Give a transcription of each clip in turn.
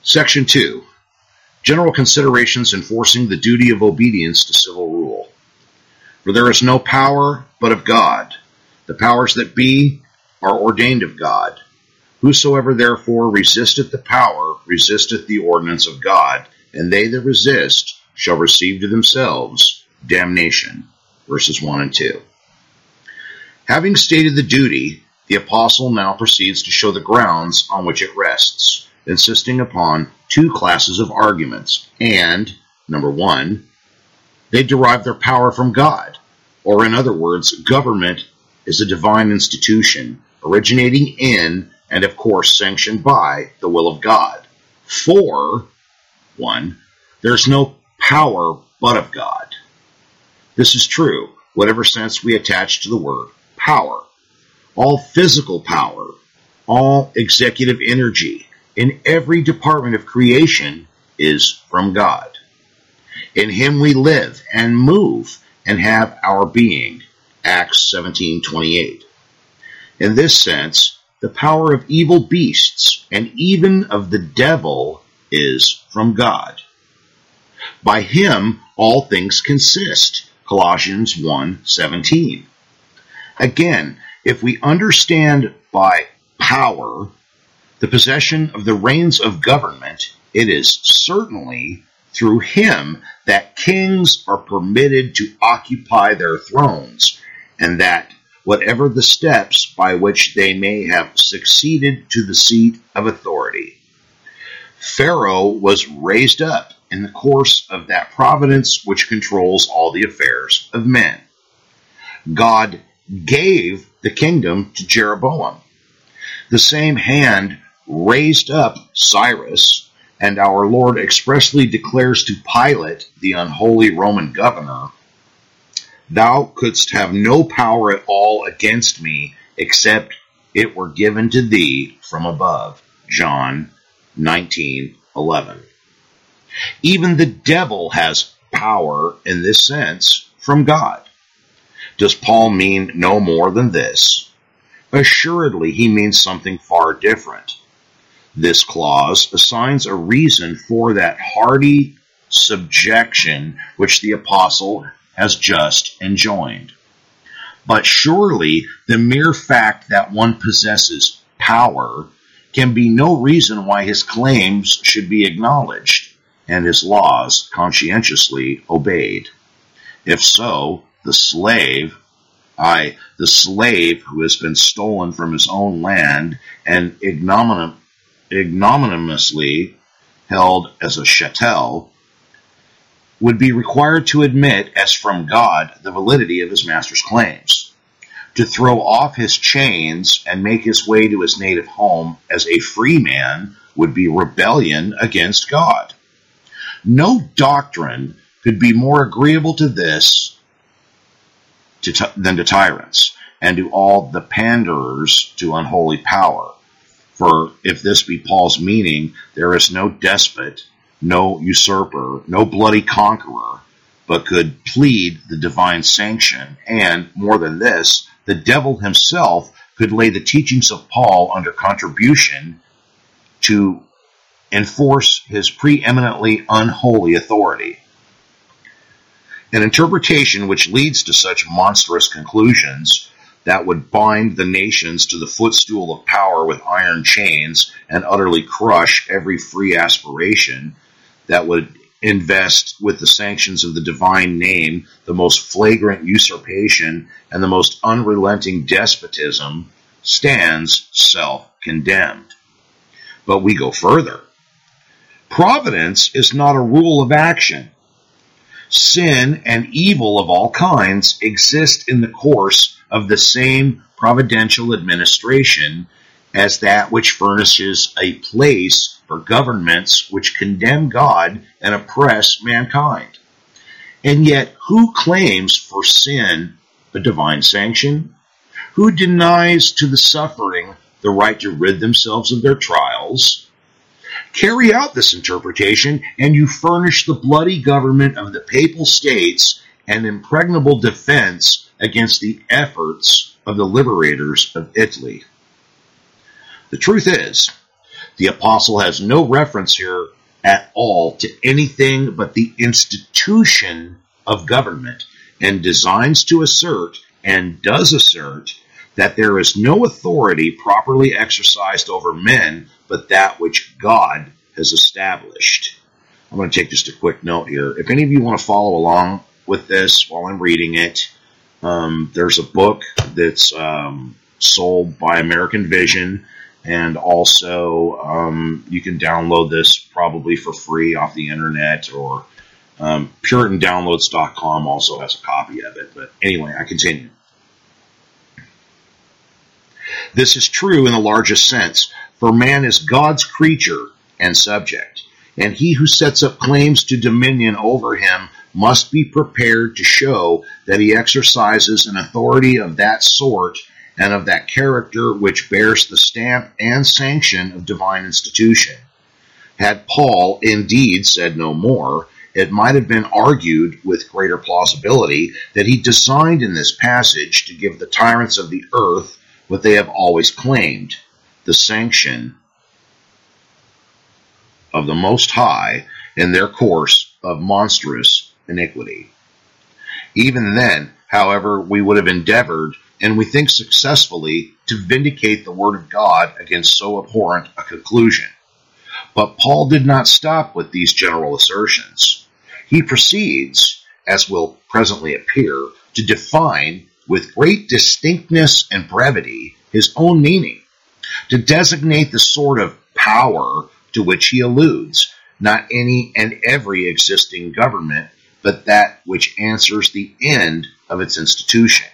Section 2. General considerations enforcing the duty of obedience to civil rule. For there is no power but of God. The powers that be are ordained of God. Whosoever therefore resisteth the power resisteth the ordinance of God, and they that resist shall receive to themselves damnation. Verses 1 and 2. Having stated the duty, the apostle now proceeds to show the grounds on which it rests, insisting upon two classes of arguments, and, number one, they derive their power from God, or in other words, government is a divine institution, originating in, and of course sanctioned by, the will of God. For, 1, there's no power but of God. This is true, whatever sense we attach to the word power. All physical power, all executive energy, in every department of creation is from God. In him we live and move and have our being. Acts 17:28. In this sense, the power of evil beasts and even of the devil is from God. By him all things consist. Colossians 1:17. Again, if we understand by power the possession of the reins of government, it is certainly through him that kings are permitted to occupy their thrones, and that whatever the steps by which they may have succeeded to the seat of authority. Pharaoh was raised up in the course of that providence which controls all the affairs of men. God gave the kingdom to Jeroboam. The same hand raised up Cyrus, and our Lord expressly declares to Pilate, the unholy Roman governor, "Thou couldst have no power at all against me, except it were given to thee from above." John 19:11. Even the devil has power in this sense from God. Does Paul mean no more than this? Assuredly, he means something far different. This clause assigns a reason for that hearty subjection which the apostle has just enjoined. But surely the mere fact that one possesses power can be no reason why his claims should be acknowledged and his laws conscientiously obeyed. If so, the slave who has been stolen from his own land and ignominiously held as a chattel, would be required to admit as from God the validity of his master's claims. To throw off his chains and make his way to his native home as a free man would be rebellion against God. No doctrine could be more agreeable to this than to tyrants, and to all the panderers to unholy power. For if this be Paul's meaning, there is no despot, no usurper, no bloody conqueror, but could plead the divine sanction, and, more than this, the devil himself could lay the teachings of Paul under contribution to enforce his preeminently unholy authority. An interpretation which leads to such monstrous conclusions that would bind the nations to the footstool of power with iron chains and utterly crush every free aspiration, that would invest with the sanctions of the divine name the most flagrant usurpation and the most unrelenting despotism, stands self-condemned. But we go further. Providence is not a rule of action. Sin and evil of all kinds exist in the course of the same providential administration as that which furnishes a place for governments which condemn God and oppress mankind. And yet, who claims for sin a divine sanction? Who denies to the suffering the right to rid themselves of their trials? Carry out this interpretation, and you furnish the bloody government of the Papal States an impregnable defense against the efforts of the liberators of Italy. The truth is, The apostle has no reference here at all to anything but the institution of government, and designs to assert, and does assert, that there is no authority properly exercised over men but that which God has established. I'm going to take just a quick note here. If any of you want to follow along with this while I'm reading it, there's a book that's sold by American Vision, and also you can download this probably for free off the internet, or PuritanDownloads.com also has a copy of it. But anyway, I continue. This is true in the largest sense, for man is God's creature and subject, and he who sets up claims to dominion over him must be prepared to show that he exercises an authority of that sort and of that character which bears the stamp and sanction of divine institution. Had Paul indeed said no more, it might have been argued with greater plausibility that he designed in this passage to give the tyrants of the earth what they have always claimed, the sanction of the Most High in their course of monstrous iniquity. Even then, however, we would have endeavored, and we think successfully, to vindicate the word of God against so abhorrent a conclusion. But Paul did not stop with these general assertions. He proceeds, as will presently appear, to define with great distinctness and brevity his own meaning, to designate the sort of power to which he alludes, not any and every existing government, but that which answers the end of its institution.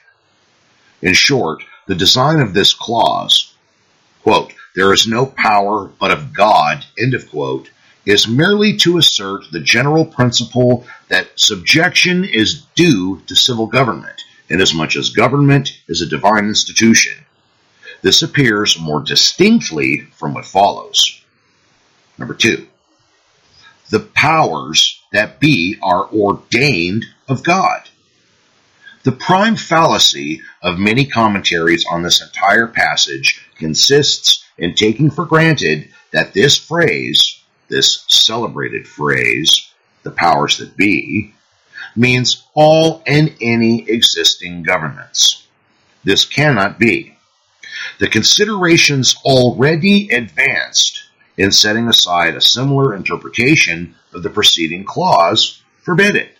In short, the design of this clause, quote, "There is no power but of God," end of quote, is merely to assert the general principle that subjection is due to civil government, inasmuch as government is a divine institution. This appears more distinctly from what follows. Number 2. The powers that be are ordained of God. The prime fallacy of many commentaries on this entire passage consists in taking for granted that this phrase, this celebrated phrase, the powers that be, means all and any existing governments. This cannot be. The considerations already advanced in setting aside a similar interpretation of the preceding clause forbid it.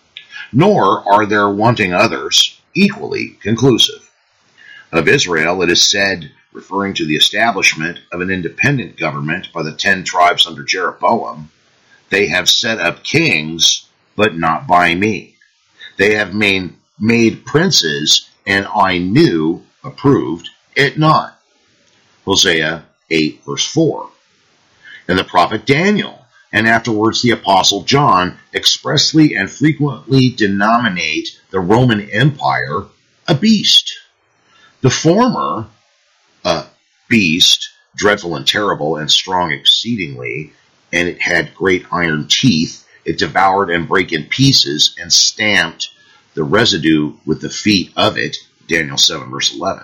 Nor are there wanting others equally conclusive. Of Israel it is said, referring to the establishment of an independent government by the 10 tribes under Jeroboam, "They have set up kings, but not by me. They have made princes, and I approved it not." Hosea 8, verse 4. And the prophet Daniel, and afterwards the apostle John, expressly and frequently denominate the Roman Empire a beast. The former, a beast, dreadful and terrible and strong exceedingly, and it had great iron teeth. It devoured and brake in pieces and stamped the residue with the feet of it, Daniel 7, verse 11.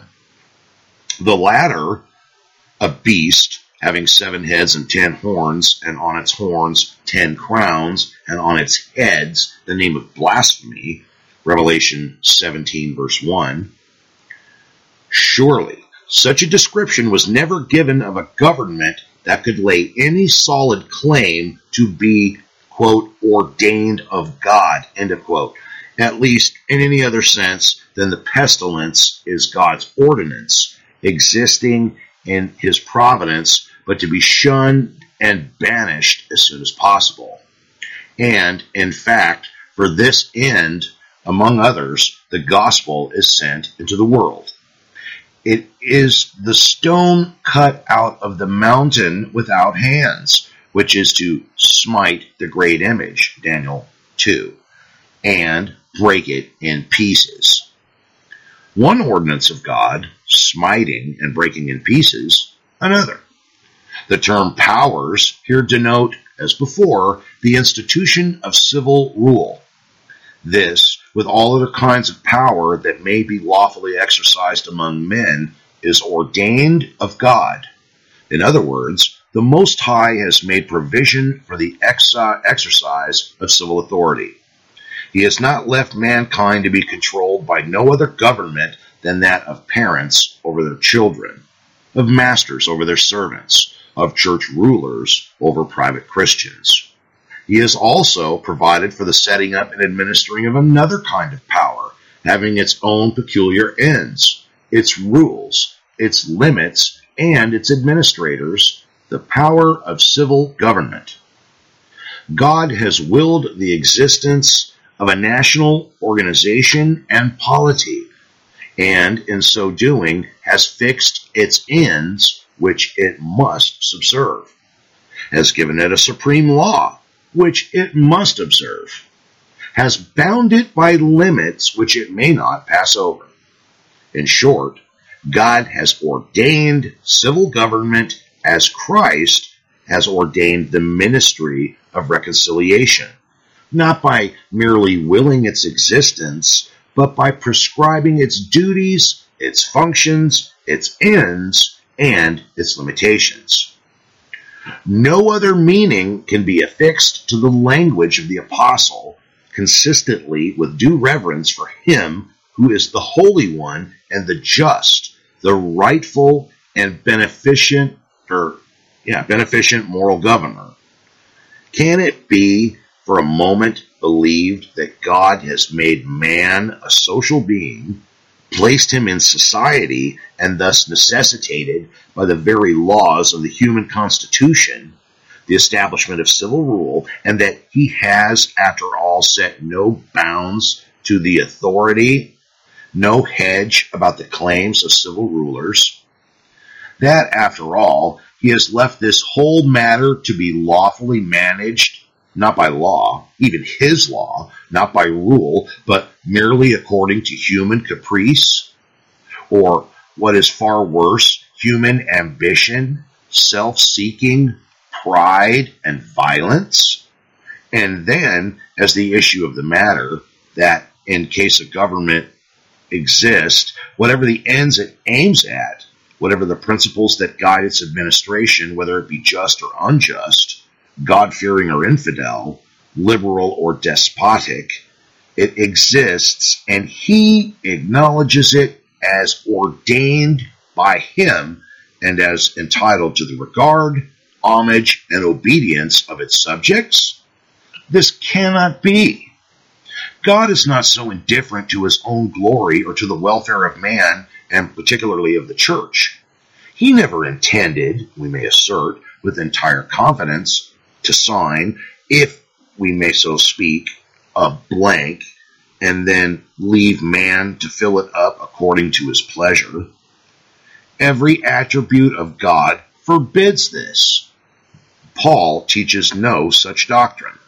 The latter, a beast, having 7 heads and 10 horns, and on its horns 10 crowns, and on its heads the name of blasphemy, Revelation 17, verse 1. Surely, such a description was never given of a government that could lay any solid claim to be, quote, ordained of God, end of quote, at least in any other sense than the pestilence is God's ordinance, existing in his providence, but to be shunned and banished as soon as possible. And, in fact, for this end, among others, the gospel is sent into the world. It is the stone cut out of the mountain without hands, which is to smite the great image, Daniel 2, and break it in pieces. One ordinance of God, smiting and breaking in pieces, another. The term powers here denote, as before, the institution of civil rule. This, with all other kinds of power that may be lawfully exercised among men, is ordained of God. In other words, the Most High has made provision for the exercise of civil authority. He has not left mankind to be controlled by no other government than that of parents over their children, of masters over their servants, of church rulers over private Christians. He has also provided for the setting up and administering of another kind of power, having its own peculiar ends, its rules, its limits, and its administrators, the power of civil government. God has willed the existence of a national organization and polity, and in so doing has fixed its ends which it must subserve, has given it a supreme law which it must observe, has bound it by limits which it may not pass over. In short, God has ordained civil government as Christ has ordained the ministry of reconciliation, not by merely willing its existence, but by prescribing its duties, its functions, its ends, and its limitations. No other meaning can be affixed to the language of the apostle, consistently with due reverence for him who is the Holy One and the just, the rightful and beneficent moral governor. Can it be for a moment believed that God has made man a social being, placed him in society, and thus necessitated by the very laws of the human constitution the establishment of civil rule, and that he has, after all, set no bounds to the authority, no hedge about the claims of civil rulers? That, after all, he has left this whole matter to be lawfully managed, not by law, even his law, not by rule, but merely according to human caprice, or what is far worse, human ambition, self-seeking, pride, and violence. And then, as the issue of the matter, that in case a government exists, whatever the ends it aims at, whatever the principles that guide its administration, whether it be just or unjust, God-fearing or infidel, liberal or despotic, it exists, and he acknowledges it as ordained by him and as entitled to the regard, homage, and obedience of its subjects? This cannot be. God is not so indifferent to his own glory or to the welfare of man, and particularly of the church. He never intended, we may assert with entire confidence, to sign, if we may so speak, a blank, and then leave man to fill it up according to his pleasure. Every attribute of God forbids this. Paul teaches no such doctrine.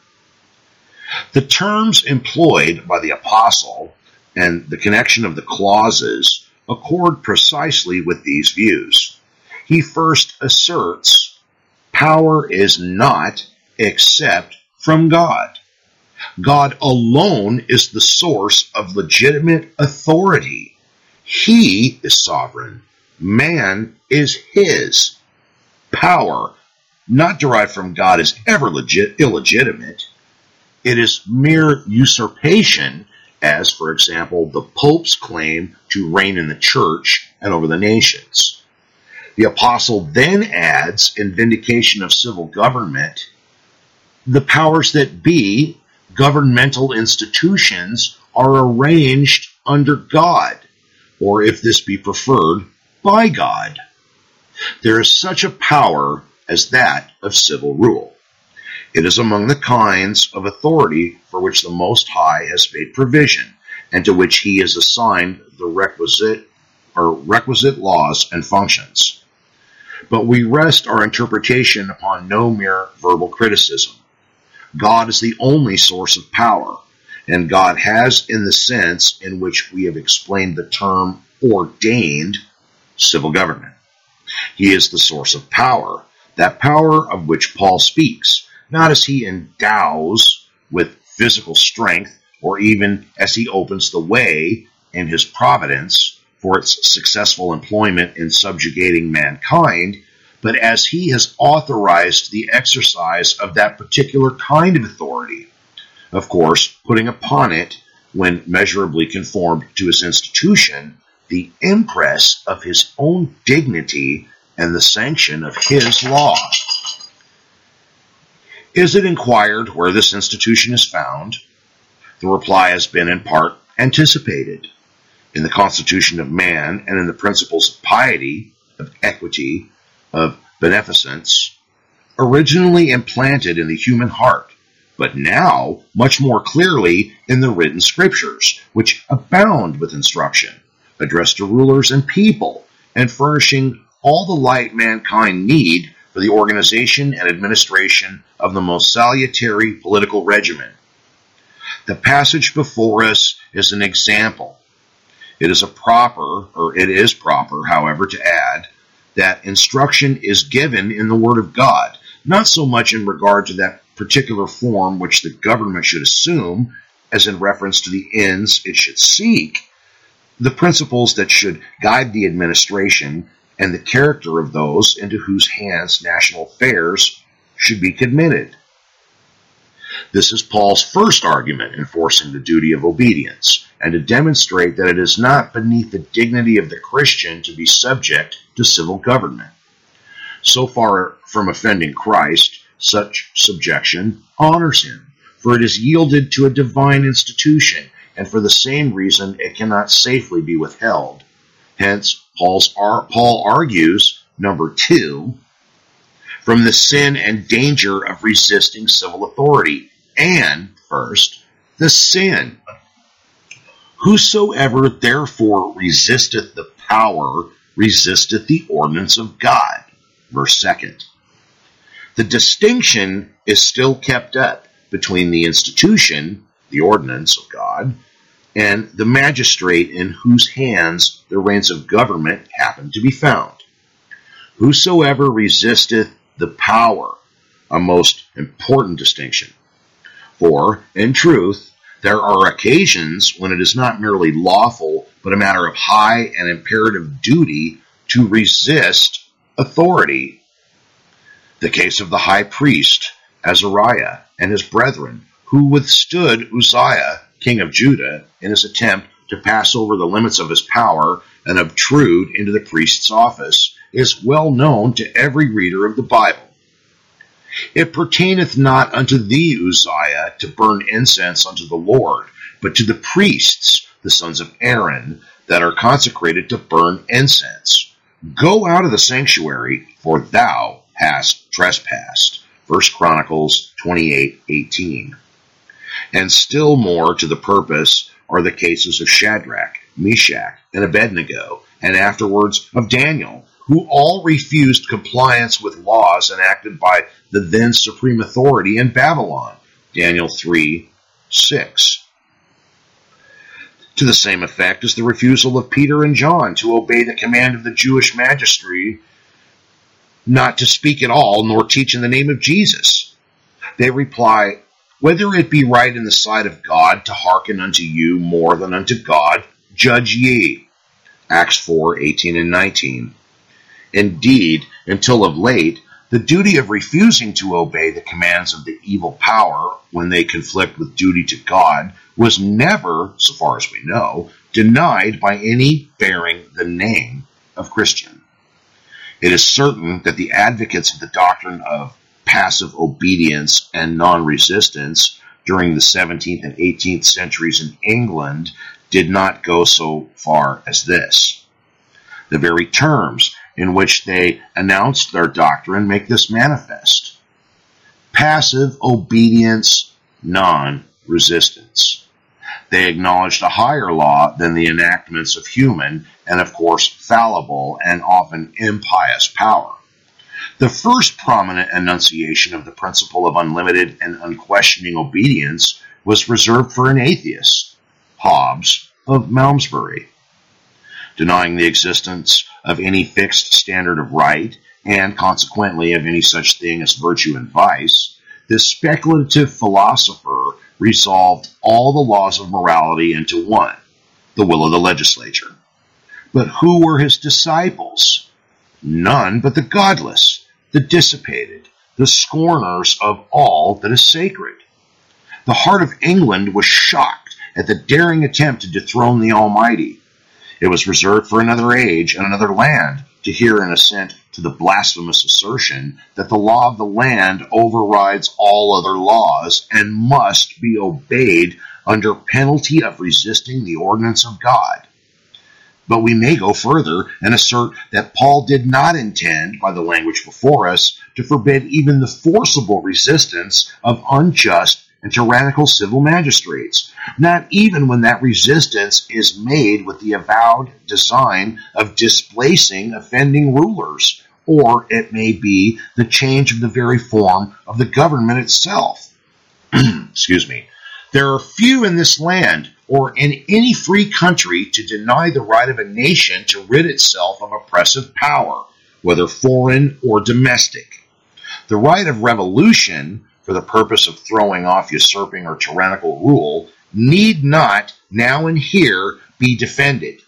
The terms employed by the apostle and the connection of the clauses accord precisely with these views. He first asserts, power is not except from God. God alone is the source of legitimate authority. He is sovereign. Man is his. Power, not derived from God, is ever illegitimate. It is mere usurpation, as, for example, the Pope's claim to reign in the church and over the nations. The apostle then adds, in vindication of civil government, the powers that be, governmental institutions, are arranged under God, or if this be preferred, by God. There is such a power as that of civil rule. It is among the kinds of authority for which the Most High has made provision, and to which he has assigned the requisite laws and functions. But we rest our interpretation upon no mere verbal criticism. God is the only source of power, and God has, in the sense in which we have explained the term ordained, civil government. He is the source of power, that power of which Paul speaks, not as he endows with physical strength, or even as he opens the way in his providence for its successful employment in subjugating mankind, but as he has authorized the exercise of that particular kind of authority, of course, putting upon it, when measurably conformed to his institution, the impress of his own dignity and the sanction of his law. Is it inquired where this institution is found? The reply has been in part anticipated. In the constitution of man and in the principles of piety, of equity, of beneficence, originally implanted in the human heart, but now much more clearly in the written scriptures, which abound with instruction, addressed to rulers and people, and furnishing all the light mankind need for the organization and administration of the most salutary political regimen. The passage before us is an example. It is proper, however, to add that instruction is given in the Word of God, not so much in regard to that particular form which the government should assume, as in reference to the ends it should seek, the principles that should guide the administration, and the character of those into whose hands national affairs should be committed. This is Paul's first argument enforcing the duty of obedience, and to demonstrate that it is not beneath the dignity of the Christian to be subject to civil government. So far from offending Christ, such subjection honors him, for it is yielded to a divine institution, and for the same reason it cannot safely be withheld. Hence, Paul argues, number 2, from the sin and danger of resisting civil authority, and, first, the sin. Whosoever therefore resisteth the power, resisteth the ordinance of God. Verse 2. The distinction is still kept up between the institution, the ordinance of God, and the magistrate in whose hands the reins of government happen to be found. Whosoever resisteth the power, a most important distinction. For, in truth, there are occasions when it is not merely lawful, but a matter of high and imperative duty to resist authority. The case of the high priest, Azariah, and his brethren, who withstood Uzziah, king of Judah, in his attempt to pass over the limits of his power and obtrude into the priest's office, is well known to every reader of the Bible. It pertaineth not unto thee, Uzziah, to burn incense unto the Lord, but to the priests, the sons of Aaron, that are consecrated to burn incense. Go out of the sanctuary, for thou hast trespassed. 1 Chronicles 28:18. And still more to the purpose are the cases of Shadrach, Meshach, and Abednego, and afterwards of Daniel, who all refused compliance with laws enacted by the then supreme authority in Babylon. Daniel 3:6. To the same effect is the refusal of Peter and John to obey the command of the Jewish magistracy not to speak at all nor teach in the name of Jesus. They reply, whether it be right in the sight of God to hearken unto you more than unto God, judge ye. Acts 4:18 and 19. Indeed, until of late, the duty of refusing to obey the commands of the evil power when they conflict with duty to God was never, so far as we know, denied by any bearing the name of Christian. It is certain that the advocates of the doctrine of passive obedience and non-resistance during the 17th and 18th centuries in England did not go so far as this. The very terms in which they announced their doctrine make this manifest. Passive obedience, non-resistance. They acknowledged a higher law than the enactments of human and, of course, fallible and often impious power. The first prominent enunciation of the principle of unlimited and unquestioning obedience was reserved for an atheist, Hobbes of Malmesbury. Denying the existence of any fixed standard of right, and consequently of any such thing as virtue and vice, this speculative philosopher resolved all the laws of morality into one, the will of the legislature. But who were his disciples? None but the godless, the dissipated, the scorners of all that is sacred. The heart of England was shocked at the daring attempt to dethrone the Almighty. It was reserved for another age and another land to hear an assent to the blasphemous assertion that the law of the land overrides all other laws and must be obeyed under penalty of resisting the ordinance of God. But we may go further and assert that Paul did not intend, by the language before us, to forbid even the forcible resistance of unjust and tyrannical civil magistrates, not even when that resistance is made with the avowed design of displacing offending rulers, or it may be the change of the very form of the government itself. Excuse me. There are few in this land or in any free country to deny the right of a nation to rid itself of oppressive power, whether foreign or domestic. The right of revolution, for the purpose of throwing off usurping or tyrannical rule, need not now and here be defended.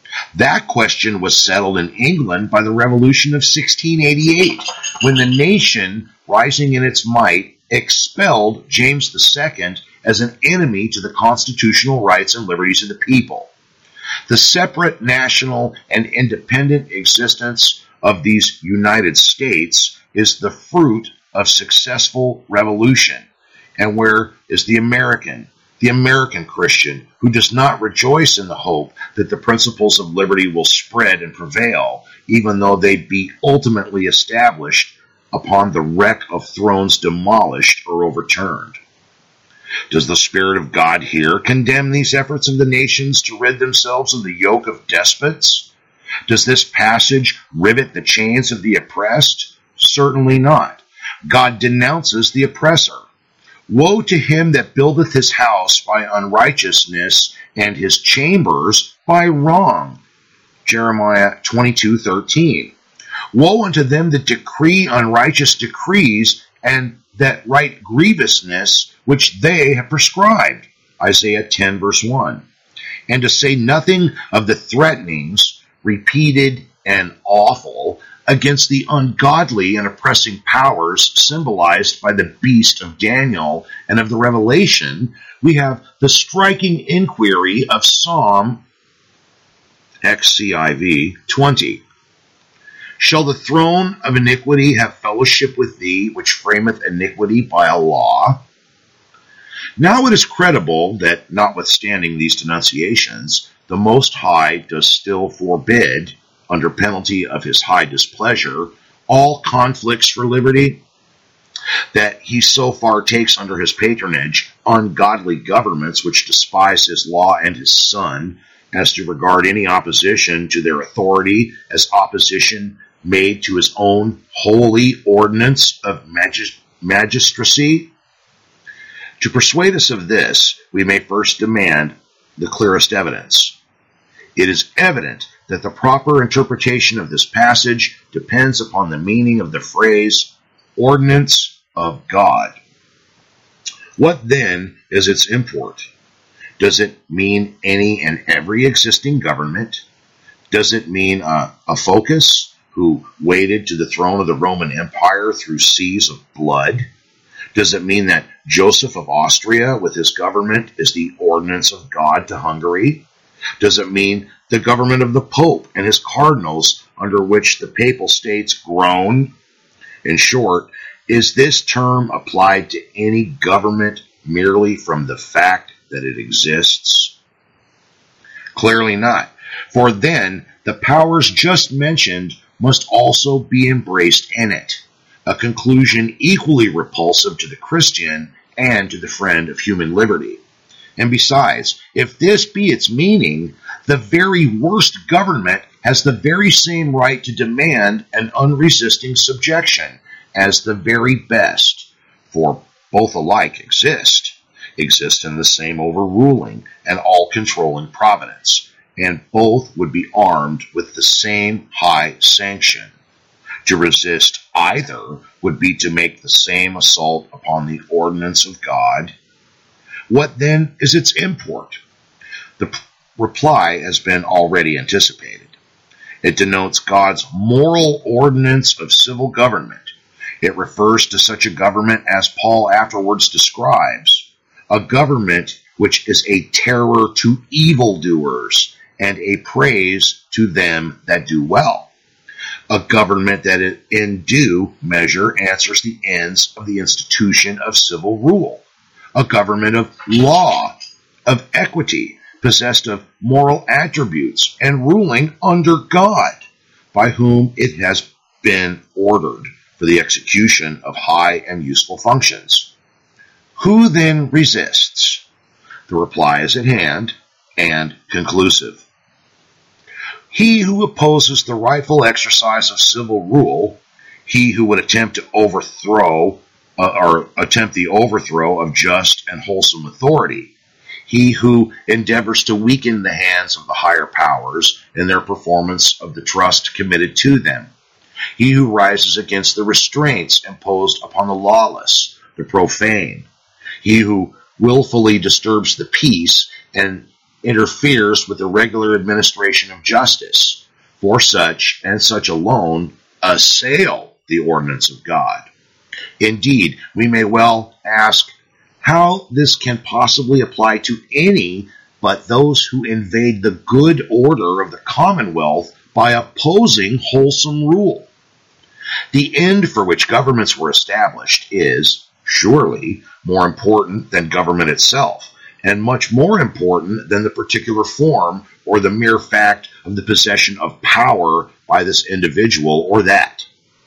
That question was settled in England by the Revolution of 1688, when the nation, rising in its might, expelled James II as an enemy to the constitutional rights and liberties of the people. The separate national and independent existence of these United States is the fruit of successful revolution. And where is the American Christian, who does not rejoice in the hope that the principles of liberty will spread and prevail, even though they be ultimately established upon the wreck of thrones demolished or overturned? Does the Spirit of God here condemn these efforts of the nations to rid themselves of the yoke of despots? Does this passage rivet the chains of the oppressed? Certainly not. God denounces the oppressor. Woe to him that buildeth his house by unrighteousness, and his chambers by wrong. Jeremiah 22:13. Woe unto them that decree unrighteous decrees, and that write grievousness which they have prescribed. Isaiah 10 verse 1. And to say nothing of the threatenings, repeated and awful, against the ungodly and oppressing powers symbolized by the beast of Daniel and of the Revelation, we have the striking inquiry of Psalm XCIV 20. Shall the throne of iniquity have fellowship with thee, which frameth iniquity by a law? Now it is credible that, notwithstanding these denunciations, the Most High does still forbid, under penalty of his high displeasure, all conflicts for liberty, that he so far takes under his patronage ungodly governments which despise his law and his Son, as to regard any opposition to their authority as opposition made to his own holy ordinance of magistracy. To persuade us of this, we may first demand the clearest evidence. It is evident that the proper interpretation of this passage depends upon the meaning of the phrase, ordinance of God. What then is its import? Does it mean any and every existing government? Does it mean a Phocas who waded to the throne of the Roman Empire through seas of blood? Does it mean that Joseph of Austria with his government is the ordinance of God to Hungary? Does it mean the government of the Pope and his cardinals under which the papal states groan? In short, is this term applied to any government merely from the fact that it exists? Clearly not, for then the powers just mentioned must also be embraced in it, a conclusion equally repulsive to the Christian and to the friend of human liberty. And besides, if this be its meaning, the very worst government has the very same right to demand an unresisting subjection as the very best, for both alike exist in the same overruling and all-controlling providence, and both would be armed with the same high sanction. To resist either would be to make the same assault upon the ordinance of God. What then is its import? The reply has been already anticipated. It denotes God's moral ordinance of civil government. It refers to such a government as Paul afterwards describes, a government which is a terror to evildoers and a praise to them that do well. A government that in due measure answers the ends of the institution of civil rule. A government of law, of equity, possessed of moral attributes, and ruling under God, by whom it has been ordered for the execution of high and useful functions. Who then resists? The reply is at hand and conclusive. He who opposes the rightful exercise of civil rule, he who would attempt to overthrow the overthrow of just and wholesome authority, he who endeavors to weaken the hands of the higher powers in their performance of the trust committed to them, he who rises against the restraints imposed upon the lawless, the profane, he who willfully disturbs the peace and interferes with the regular administration of justice, for such and such alone assail the ordinance of God. Indeed, we may well ask how this can possibly apply to any but those who invade the good order of the commonwealth by opposing wholesome rule. The end for which governments were established is, surely, more important than government itself, and much more important than the particular form or the mere fact of the possession of power by this individual or that.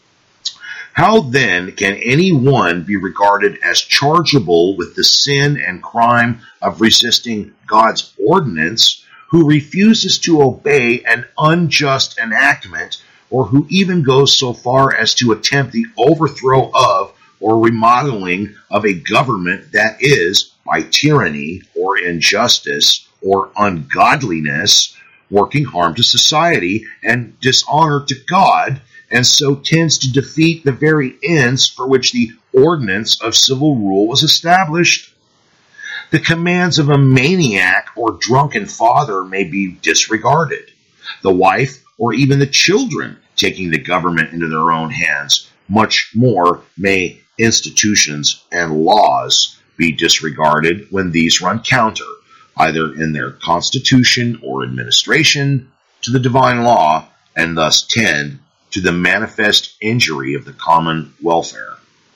How then can any one be regarded as chargeable with the sin and crime of resisting God's ordinance who refuses to obey an unjust enactment, or who even goes so far as to attempt the overthrow of or remodeling of a government that is, by tyranny or injustice or ungodliness, working harm to society and dishonor to God, and so tends to defeat the very ends for which the ordinance of civil rule was established? The commands of a maniac or drunken father may be disregarded. The wife or even the children taking the government into their own hands. Much more may institutions and laws be disregarded when these run counter, either in their constitution or administration, to the divine law, and thus tend to the manifest injury of the common welfare.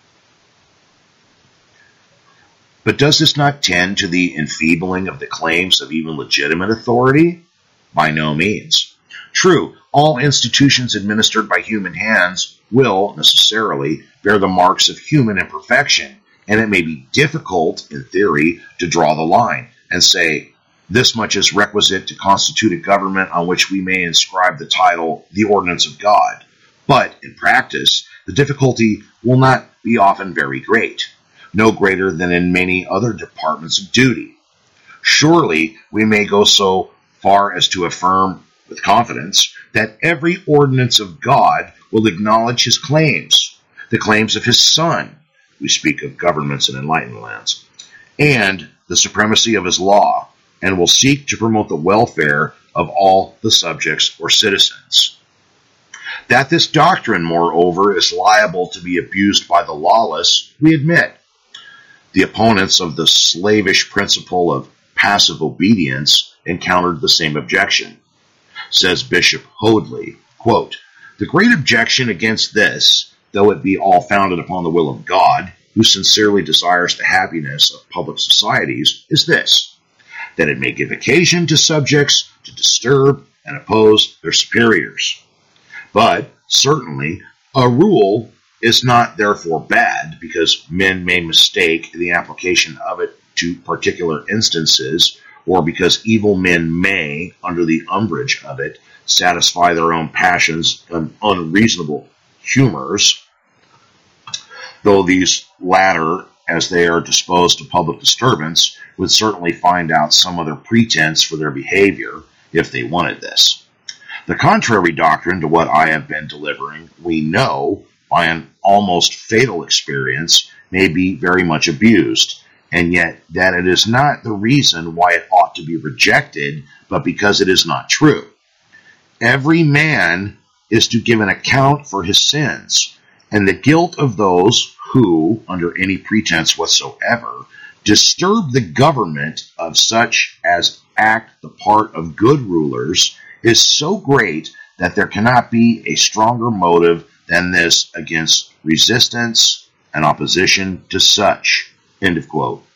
But does this not tend to the enfeebling of the claims of even legitimate authority? By no means. True, all institutions administered by human hands will necessarily bear the marks of human imperfection, and it may be difficult, in theory, to draw the line and say, this much is requisite to constitute a government on which we may inscribe the title, the ordinance of God. But, in practice, the difficulty will not be often very great, no greater than in many other departments of duty. Surely, we may go so far as to affirm with confidence that every ordinance of God will acknowledge his claims, the claims of his Son, we speak of governments in enlightened lands, and the supremacy of his law, and will seek to promote the welfare of all the subjects or citizens. That this doctrine, moreover, is liable to be abused by the lawless, we admit. The opponents of the slavish principle of passive obedience encountered the same objection. Says Bishop Hoadley, quote, "The great objection against this, though it be all founded upon the will of God, who sincerely desires the happiness of public societies, is this, that it may give occasion to subjects to disturb and oppose their superiors. But, certainly, a rule is not therefore bad, because men may mistake the application of it to particular instances, or because evil men may, under the umbrage of it, satisfy their own passions and unreasonable humors, though these latter, as they are disposed to public disturbance, would certainly find out some other pretense for their behavior, if they wanted this. The contrary doctrine to what I have been delivering, we know, by an almost fatal experience, may be very much abused, and yet that it is not the reason why it ought to be rejected, but because it is not true. Every man is to give an account for his sins, and the guilt of those who, under any pretense whatsoever, disturb the government of such as act the part of good rulers is so great that there cannot be a stronger motive than this against resistance and opposition to such. End of quote.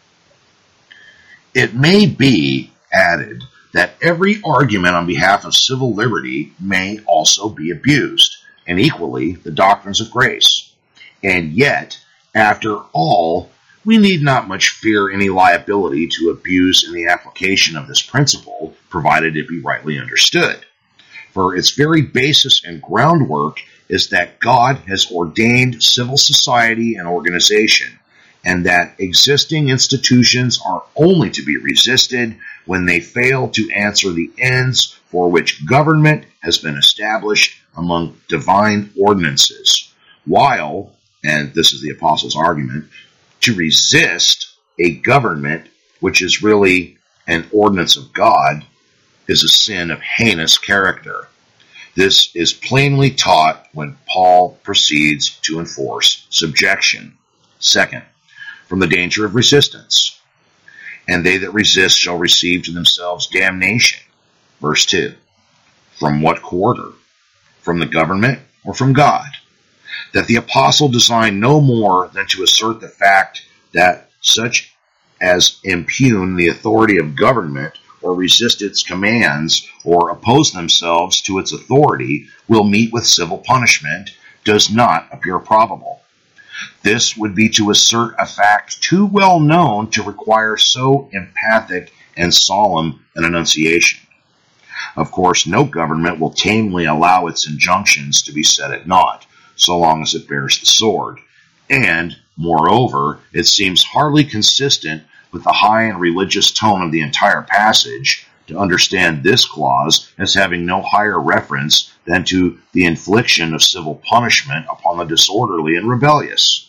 It may be added that every argument on behalf of civil liberty may also be abused, and equally the doctrines of grace. And yet, after all, we need not much fear any liability to abuse in the application of this principle, provided it be rightly understood. For its very basis and groundwork is that God has ordained civil society and organization, and that existing institutions are only to be resisted when they fail to answer the ends for which government has been established among divine ordinances, while, and this is the apostles' argument, to resist a government which is really an ordinance of God is a sin of heinous character. This is plainly taught when Paul proceeds to enforce subjection. Second, from the danger of resistance. And they that resist shall receive to themselves damnation. Verse 2. From what quarter? From the government or from God? That the apostle designed no more than to assert the fact that such as impugn the authority of government or resist its commands or oppose themselves to its authority will meet with civil punishment does not appear probable. This would be to assert a fact too well known to require so emphatic and solemn an enunciation. Of course, no government will tamely allow its injunctions to be set at naught, so long as it bears the sword. And, moreover, it seems hardly consistent with the high and religious tone of the entire passage to understand this clause as having no higher reference than to the infliction of civil punishment upon the disorderly and rebellious.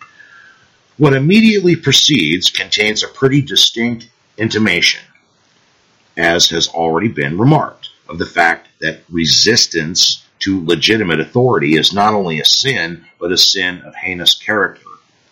What immediately precedes contains a pretty distinct intimation, as has already been remarked, of the fact that resistance to legitimate authority is not only a sin, but a sin of heinous character.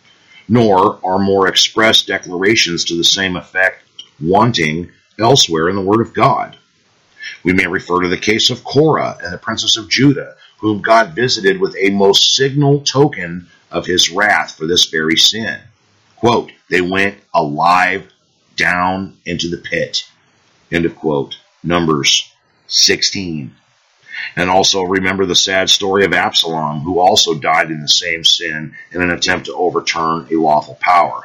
Nor are more express declarations to the same effect wanting elsewhere in the Word of God. We may refer to the case of Korah and the princes of Judah, whom God visited with a most signal token of his wrath for this very sin. Quote, they went alive down into the pit. End of quote. Numbers 16. And also remember the sad story of Absalom, who also died in the same sin in an attempt to overturn a lawful power.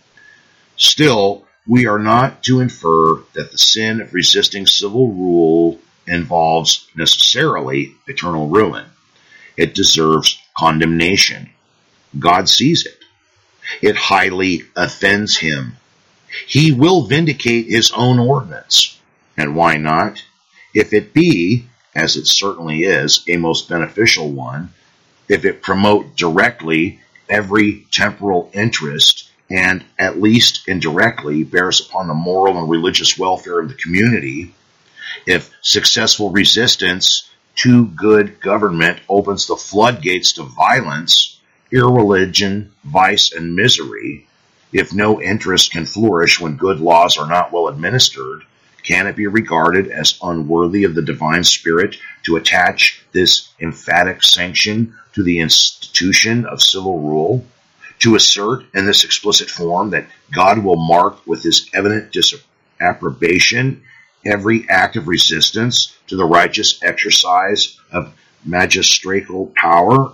Still, we are not to infer that the sin of resisting civil rule involves necessarily eternal ruin. It deserves condemnation. God sees it. It highly offends him. He will vindicate his own ordinance. And why not? If it be, as it certainly is, a most beneficial one, if it promote directly every temporal interest and, at least indirectly, bears upon the moral and religious welfare of the community, if successful resistance to good government opens the floodgates to violence, irreligion, vice, and misery, if no interest can flourish when good laws are not well administered, can it be regarded as unworthy of the divine spirit to attach this emphatic sanction to the institution of civil rule, to assert in this explicit form that God will mark with his evident disapprobation every act of resistance to the righteous exercise of magistratical power?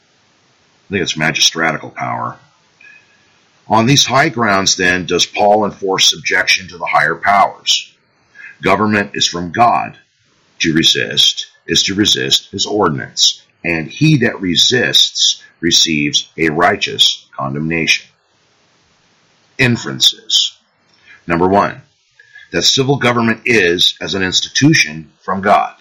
I think it's magistratical power. On these high grounds, then, does Paul enforce subjection to the higher powers. Government is from God. To resist is to resist his ordinance, and he that resists receives a righteous condemnation. Inferences. Number 1, that civil government is, as an institution, from God.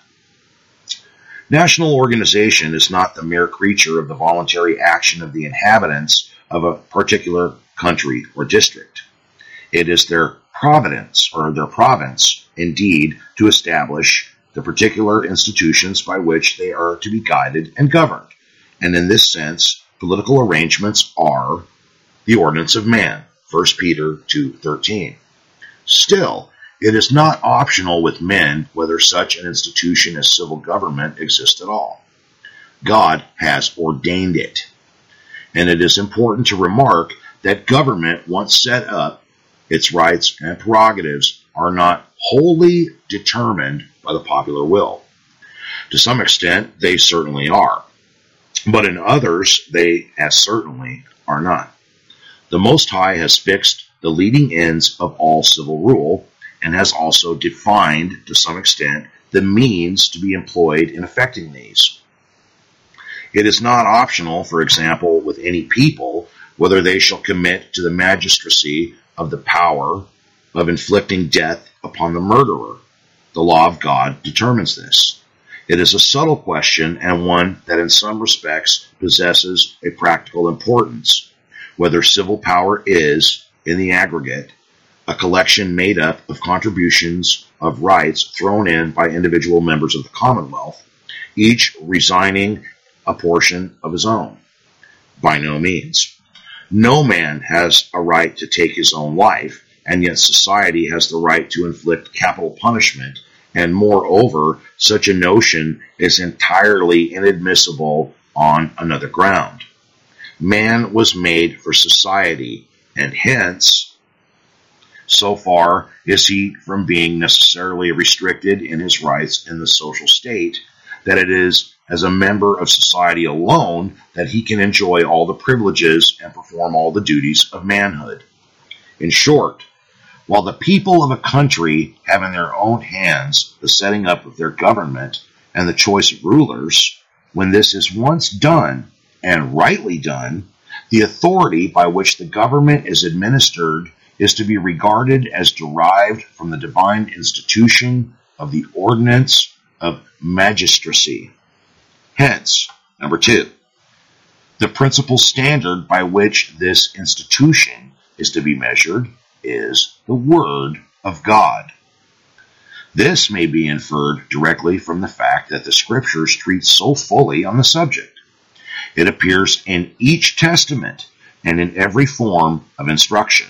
National organization is not the mere creature of the voluntary action of the inhabitants of a particular country or district. It is their providence, or their province, indeed, to establish the particular institutions by which they are to be guided and governed. And in this sense, political arrangements are the ordinance of man, 1 Peter 2:13. Still, it is not optional with men whether such an institution as civil government exists at all. God has ordained it. And it is important to remark that government, once set up, its rights and prerogatives are not wholly determined by the popular will. To some extent, they certainly are. But in others, they as certainly are not. The Most High has fixed the leading ends of all civil rule, and has also defined, to some extent, the means to be employed in effecting these. It is not optional, for example, with any people, whether they shall commit to the magistracy of the power of inflicting death upon the murderer. The law of God determines this. It is a subtle question, and one that in some respects possesses a practical importance, whether civil power is, in the aggregate, a collection made up of contributions of rights thrown in by individual members of the Commonwealth, each resigning a portion of his own. By no means. No man has a right to take his own life, and yet society has the right to inflict capital punishment, and moreover, such a notion is entirely inadmissible on another ground. Man was made for society, and hence, so far is he from being necessarily restricted in his rights in the social state, that it is as a member of society alone that he can enjoy all the privileges and perform all the duties of manhood. In short, while the people of a country have in their own hands the setting up of their government and the choice of rulers, when this is once done, and rightly done, the authority by which the government is administered is to be regarded as derived from the divine institution of the ordinance of magistracy. Hence, number 2, the principal standard by which this institution is to be measured is the Word of God. This may be inferred directly from the fact that the Scriptures treat so fully on the subject. It appears in each testament and in every form of instruction.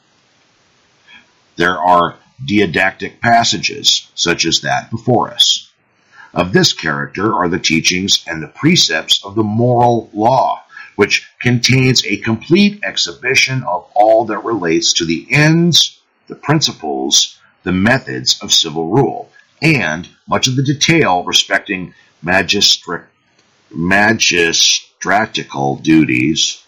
There are didactic passages, such as that before us. Of this character are the teachings and the precepts of the moral law, which contains a complete exhibition of all that relates to the ends, the principles, the methods of civil rule, and much of the detail respecting magistratical duties,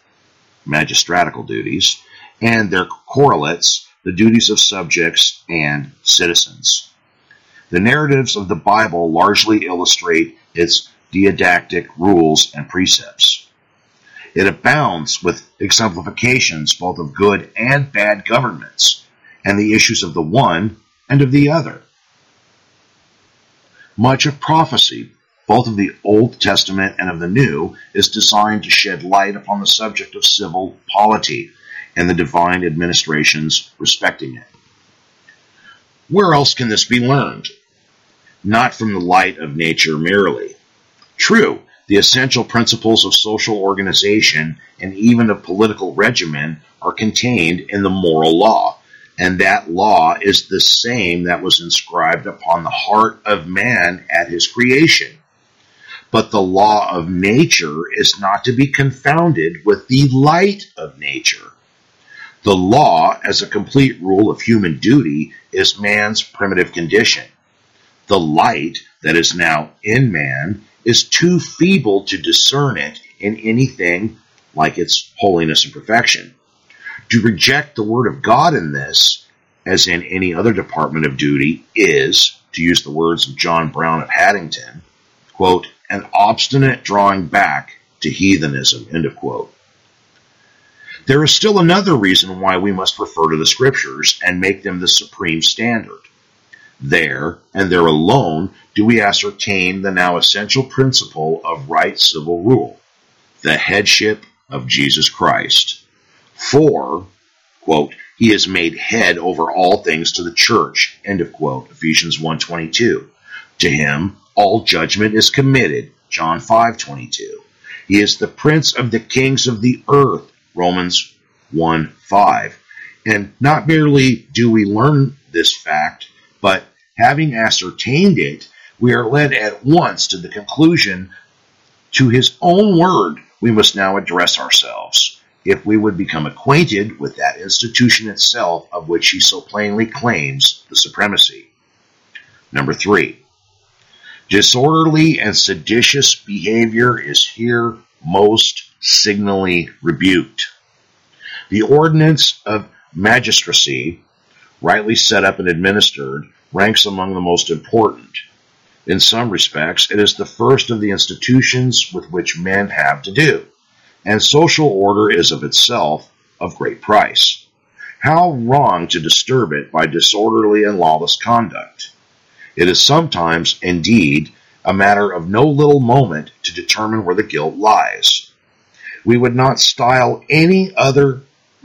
and their correlates, the duties of subjects and citizens. The narratives of the Bible largely illustrate its didactic rules and precepts. It abounds with exemplifications both of good and bad governments, and the issues of the one and of the other. Much of prophecy, both of the Old Testament and of the New, is designed to shed light upon the subject of civil polity and the divine administrations respecting it. Where else can this be learned? Not from the light of nature merely. True, the essential principles of social organization and even of political regimen are contained in the moral law, and that law is the same that was inscribed upon the heart of man at his creation. But the law of nature is not to be confounded with the light of nature. The law, as a complete rule of human duty, is man's primitive condition. The light that is now in man is too feeble to discern it in anything like its holiness and perfection. To reject the Word of God in this, as in any other department of duty, is, to use the words of John Brown of Haddington, quote, an obstinate drawing back to heathenism, end of quote. There is still another reason why we must refer to the Scriptures and make them the supreme standard. There, and there alone, do we ascertain the now essential principle of right civil rule, the headship of Jesus Christ. For, quote, he is made head over all things to the church, end of quote, Ephesians 1:22. To him, all judgment is committed. John 5:22. He is the prince of the kings of the earth. Romans 1:5. And not merely do we learn this fact, but having ascertained it, we are led at once to the conclusion, to his own word we must now address ourselves, if we would become acquainted with that institution itself of which he so plainly claims the supremacy. Number 3. Disorderly and seditious behavior is here most signally rebuked. The ordinance of magistracy, rightly set up and administered, ranks among the most important. In some respects, it is the first of the institutions with which men have to do, and social order is of itself of great price. How wrong to disturb it by disorderly and lawless conduct! It is sometimes, indeed, a matter of no little moment to determine where the guilt lies. We would not style any either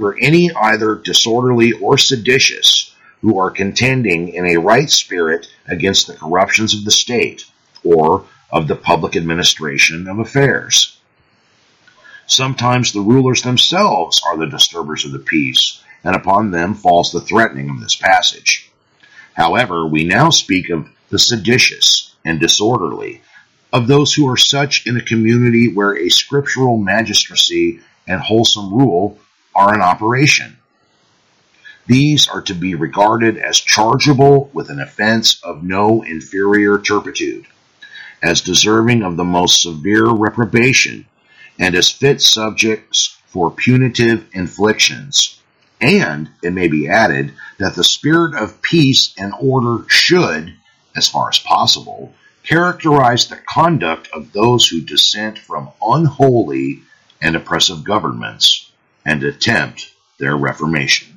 disorderly or seditious who are contending in a right spirit against the corruptions of the state or of the public administration of affairs. Sometimes the rulers themselves are the disturbers of the peace, and upon them falls the threatening of this passage. However, we now speak of the seditious and disorderly, of those who are such in a community where a scriptural magistracy and wholesome rule are in operation. These are to be regarded as chargeable with an offense of no inferior turpitude, as deserving of the most severe reprobation, and as fit subjects for punitive inflictions. And it may be added that the spirit of peace and order should, as far as possible, characterize the conduct of those who dissent from unholy and oppressive governments and attempt their reformation.